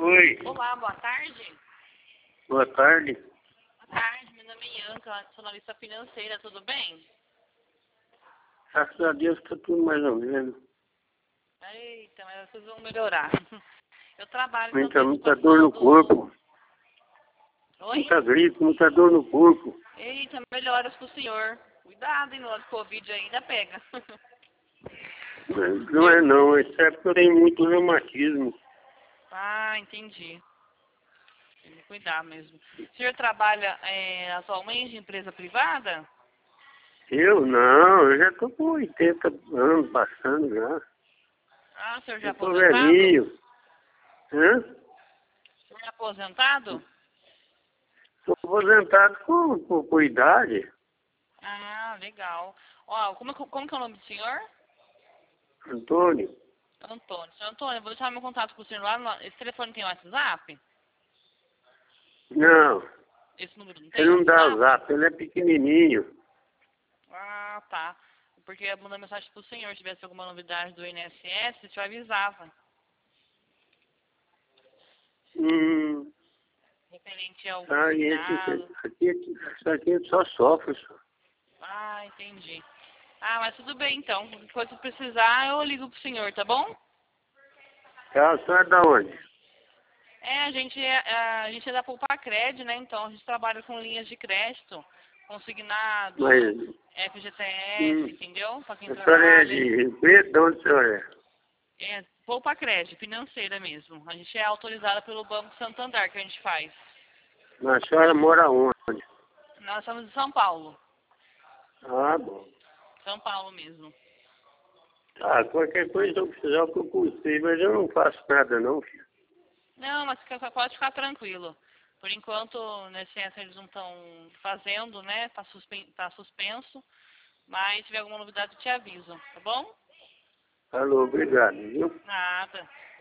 Oi, Olá, boa tarde. boa tarde. Boa tarde, meu nome é Ianca, sou analista financeira, tudo bem? Graças a Deus tá tudo mais ou menos. Eita, mas vocês vão melhorar. Eu trabalho Muita dor no corpo, Oi? muita gripe, muita dor no corpo. Eita, melhoras pro senhor. Cuidado, hein, no Covid ainda pega. Não é não, isso é porque eu tenho muito reumatismo. Ah, entendi. Tem que cuidar mesmo. O senhor trabalha atualmente em empresa privada? Eu não, eu já tô com 80 anos passando já. Ah, o senhor já é Eu tô aposentado? velhinho. Hã? O senhor é aposentado? Tô aposentado com idade. Ah, legal. Ó, como que é o nome do senhor? Antônio. Antônio. Senhor Antônio, eu vou deixar meu contato com o senhor lá. Esse telefone tem WhatsApp? Não, Esse número não ele tem não dá WhatsApp? zap, ele é pequenininho. Ah, tá. Porque eu ia mandar mensagem pro senhor. Se tivesse alguma novidade do INSS, o senhor avisava. Hum, Referente a algum ah, e segurado. isso aqui eu só sofre, só. Ah, entendi. Ah, mas tudo bem então. Qualquer coisa que precisar, eu ligo pro senhor, tá bom? Tá, a senhora é da onde? A gente é da Poupa-Cred, né? Então a gente trabalha com linhas de crédito, consignado, Mas, FGTS, entendeu? Para quem a senhora é trabalha. de Rio Preto? De onde a senhora É Poupa-Cred, financeira mesmo. A gente é autorizada pelo Banco Santander que a gente faz. é? Mas a senhora mora onde? Nós estamos em São Paulo. Ah, bom. São Paulo mesmo. Tá, qualquer coisa eu precisar eu procuro você, mas eu não faço nada não, filho. Não, mas pode ficar tranquilo. Por enquanto, nesse INSS eles não estão fazendo, né? Tá suspenso. Mas se tiver alguma novidade, eu te aviso, tá bom? Falou, obrigado, viu? Nada.